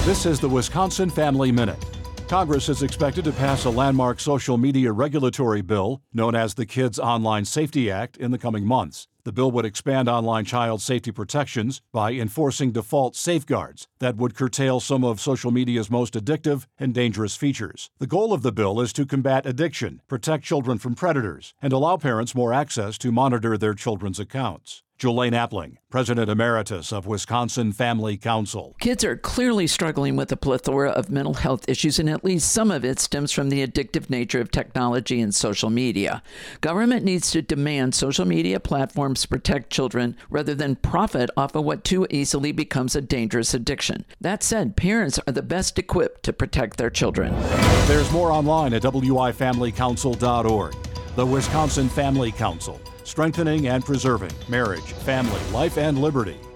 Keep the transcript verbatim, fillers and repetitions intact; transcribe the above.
This is the Wisconsin Family Minute. Congress is expected to pass a landmark social media regulatory bill known as the Kids Online Safety Act in the coming months. The bill would expand online child safety protections by enforcing default safeguards that would curtail some of social media's most addictive and dangerous features. The goal of the bill is to combat addiction, protect children from predators, and allow parents more access to monitor their children's accounts. Jolene Appling, President Emeritus of Wisconsin Family Council. Kids are clearly struggling with a plethora of mental health issues, and at least some of it stems from the addictive nature of technology and social media. Government needs to demand social media platforms protect children rather than profit off of what too easily becomes a dangerous addiction. That said, parents are the best equipped to protect their children. There's more online at w i family council dot org. The Wisconsin Family Council, strengthening and preserving marriage, family, life, and liberty.